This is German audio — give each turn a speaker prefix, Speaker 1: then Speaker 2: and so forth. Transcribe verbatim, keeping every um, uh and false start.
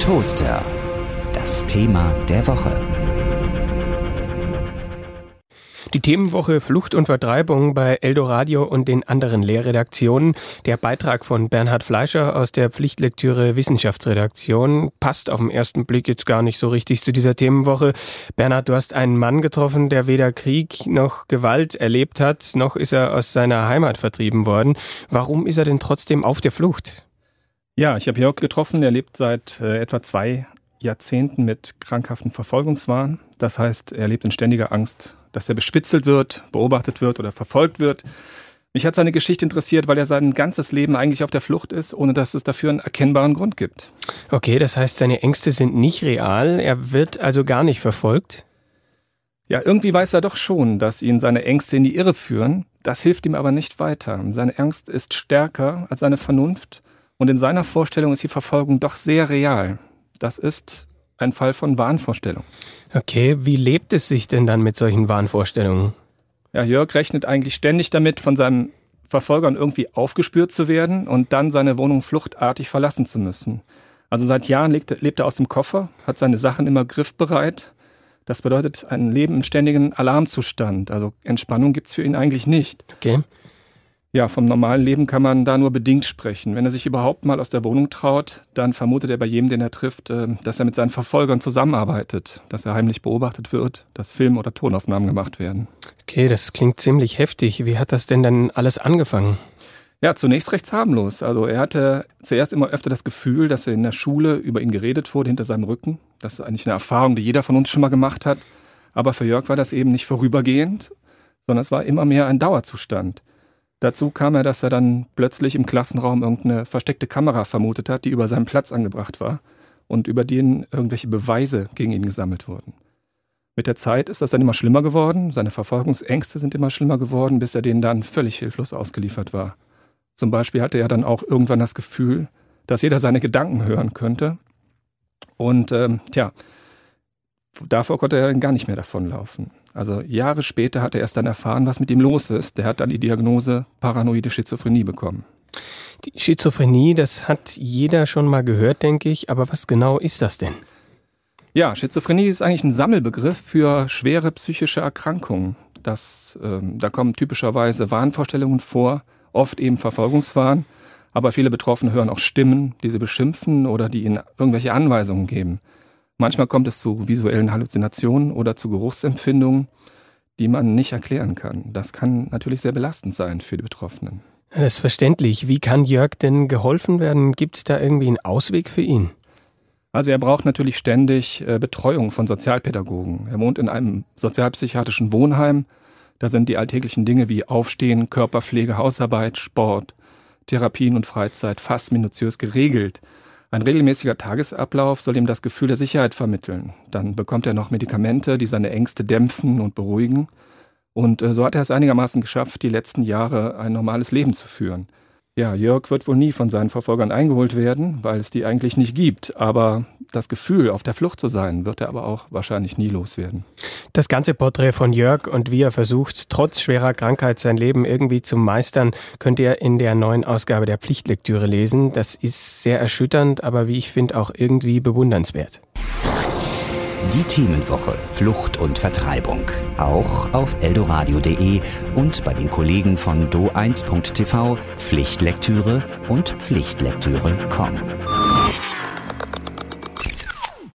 Speaker 1: Toaster. Das Thema der Woche.
Speaker 2: Die Themenwoche Flucht und Vertreibung bei Eldoradio und den anderen Lehrredaktionen. Der Beitrag von Bernhard Fleischer aus der Pflichtlektüre Wissenschaftsredaktion passt auf den ersten Blick jetzt gar nicht so richtig zu dieser Themenwoche. Bernhard, du hast einen Mann getroffen, der weder Krieg noch Gewalt erlebt hat, noch ist er aus seiner Heimat vertrieben worden. Warum ist er denn trotzdem auf der Flucht?
Speaker 3: Ja, ich habe Jörg getroffen, der lebt seit äh, etwa zwei Jahrzehnten mit krankhaften Verfolgungswahn. Das heißt, er lebt in ständiger Angst, dass er bespitzelt wird, beobachtet wird oder verfolgt wird. Mich hat seine Geschichte interessiert, weil er sein ganzes Leben eigentlich auf der Flucht ist, ohne dass es dafür einen erkennbaren Grund gibt.
Speaker 2: Okay, das heißt, seine Ängste sind nicht real, er wird also gar nicht verfolgt?
Speaker 3: Ja, irgendwie weiß er doch schon, dass ihn seine Ängste in die Irre führen. Das hilft ihm aber nicht weiter. Seine Angst ist stärker als seine Vernunft und in seiner Vorstellung ist die Verfolgung doch sehr real. Das ist ein Fall von Wahnvorstellung.
Speaker 2: Okay, wie lebt es sich denn dann mit solchen Wahnvorstellungen?
Speaker 3: Ja, Jörg rechnet eigentlich ständig damit, von seinen Verfolgern irgendwie aufgespürt zu werden und dann seine Wohnung fluchtartig verlassen zu müssen. Also seit Jahren lebt, lebt er aus dem Koffer, hat seine Sachen immer griffbereit. Das bedeutet ein Leben im ständigen Alarmzustand. Also Entspannung gibt's für ihn eigentlich nicht.
Speaker 2: Okay.
Speaker 3: Ja, vom normalen Leben kann man da nur bedingt sprechen. Wenn er sich überhaupt mal aus der Wohnung traut, dann vermutet er bei jedem, den er trifft, dass er mit seinen Verfolgern zusammenarbeitet, dass er heimlich beobachtet wird, dass Film- oder Tonaufnahmen gemacht werden.
Speaker 2: Okay, das klingt ziemlich heftig. Wie hat das denn dann alles angefangen?
Speaker 3: Ja, zunächst recht harmlos. Also er hatte zuerst immer öfter das Gefühl, dass er in der Schule über ihn geredet wurde, hinter seinem Rücken. Das ist eigentlich eine Erfahrung, die jeder von uns schon mal gemacht hat. Aber für Jörg war das eben nicht vorübergehend, sondern es war immer mehr ein Dauerzustand. Dazu kam er, dass er dann plötzlich im Klassenraum irgendeine versteckte Kamera vermutet hat, die über seinem Platz angebracht war und über den irgendwelche Beweise gegen ihn gesammelt wurden. Mit der Zeit ist das dann immer schlimmer geworden, seine Verfolgungsängste sind immer schlimmer geworden, bis er denen dann völlig hilflos ausgeliefert war. Zum Beispiel hatte er dann auch irgendwann das Gefühl, dass jeder seine Gedanken hören könnte und ähm, tja, davor konnte er dann gar nicht mehr davonlaufen. Also Jahre später hat er erst dann erfahren, was mit ihm los ist. Der hat dann die Diagnose paranoide Schizophrenie bekommen.
Speaker 2: Die Schizophrenie, das hat jeder schon mal gehört, denke ich. Aber was genau ist das denn?
Speaker 3: Ja, Schizophrenie ist eigentlich ein Sammelbegriff für schwere psychische Erkrankungen. Das, ähm, da kommen typischerweise Wahnvorstellungen vor, oft eben Verfolgungswahn. Aber viele Betroffene hören auch Stimmen, die sie beschimpfen oder die ihnen irgendwelche Anweisungen geben. Manchmal kommt es zu visuellen Halluzinationen oder zu Geruchsempfindungen, die man nicht erklären kann. Das kann natürlich sehr belastend sein für die Betroffenen.
Speaker 2: Das ist verständlich. Wie kann Jörg denn geholfen werden? Gibt es da irgendwie einen Ausweg für ihn?
Speaker 3: Also er braucht natürlich ständig äh, Betreuung von Sozialpädagogen. Er wohnt in einem sozialpsychiatrischen Wohnheim. Da sind die alltäglichen Dinge wie Aufstehen, Körperpflege, Hausarbeit, Sport, Therapien und Freizeit fast minutiös geregelt. Ein regelmäßiger Tagesablauf soll ihm das Gefühl der Sicherheit vermitteln. Dann bekommt er noch Medikamente, die seine Ängste dämpfen und beruhigen. Und äh, so hat er es einigermaßen geschafft, die letzten Jahre ein normales Leben zu führen. Ja, Jörg wird wohl nie von seinen Verfolgern eingeholt werden, weil es die eigentlich nicht gibt. Aber das Gefühl, auf der Flucht zu sein, wird er aber auch wahrscheinlich nie loswerden.
Speaker 2: Das ganze Porträt von Jörg und wie er versucht, trotz schwerer Krankheit sein Leben irgendwie zu meistern, könnt ihr in der neuen Ausgabe der Pflichtlektüre lesen. Das ist sehr erschütternd, aber wie ich finde, auch irgendwie bewundernswert.
Speaker 1: Die Themenwoche Flucht und Vertreibung. Auch auf eldoradio punkt de und bei den Kollegen von do eins punkt t v, Pflichtlektüre und Pflichtlektüre punkt com.